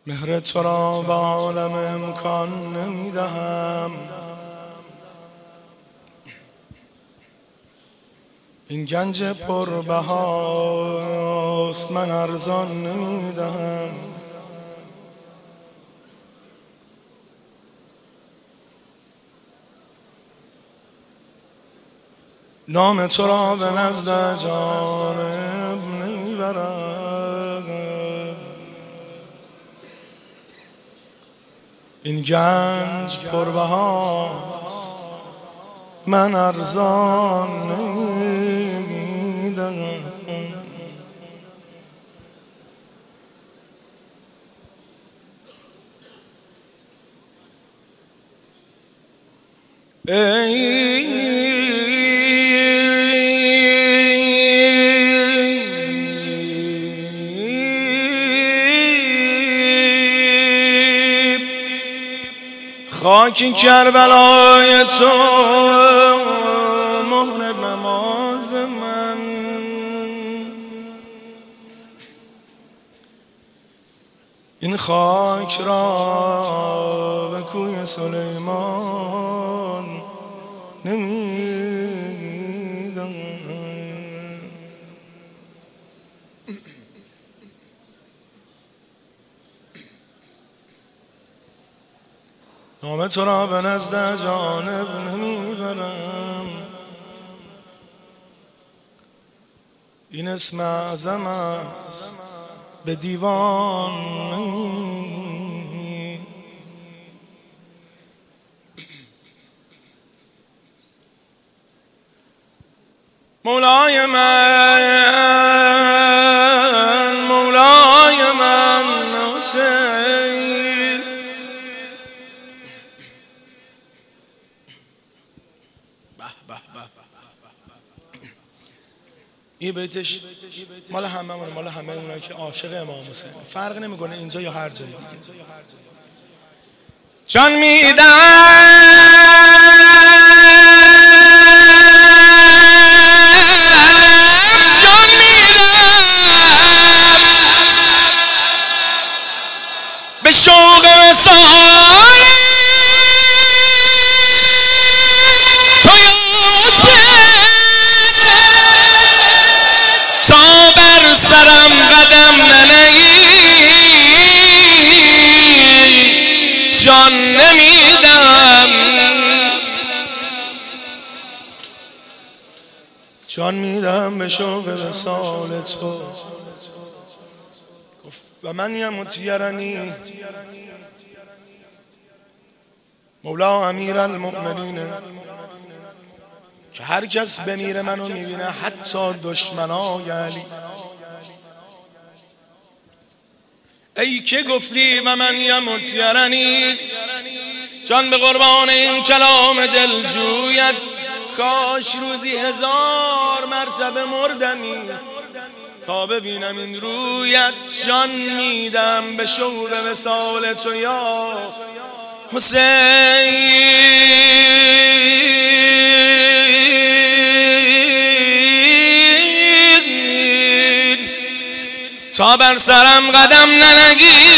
مهر تو را به عالم امکان نمیدهم، این گنج پربهاست من ارزان نمیدهم. نام تو را به نزد جانب نمیبرم، این گنج پربهاست من ارزان نمیدهم. خاک کربلای تو مهر نماز من، این خاک را به کوی سلیمان نمیدم. نام تو را به نزد جانب نمیبرم، این اسم اعظم است به دیوان. مولای من، مولای من حسین، این بیتش مال همه مال همه اونایی که عاشق امام حسین، فرق نمیکنه اینجا یا هر جایی. جان میدم به شوق وصال تو یا حسین، تا بر سرم قدم ننهی جان نمیدم. جان میدم به شوق وصال تو و من یمت یرنی مولا امیر المؤمنین، که هر کس بمیره منو میبینه، حتی دشمنای علی. ای که گفتی و من یمت یرنی، جان به قربان این کلام دلجویت، کاش روزی 1000 مرتبه مردمی تا ببینم این رویت. جان میدم به شوق وصال تو یا حسین، تا بر سرم قدم ننگی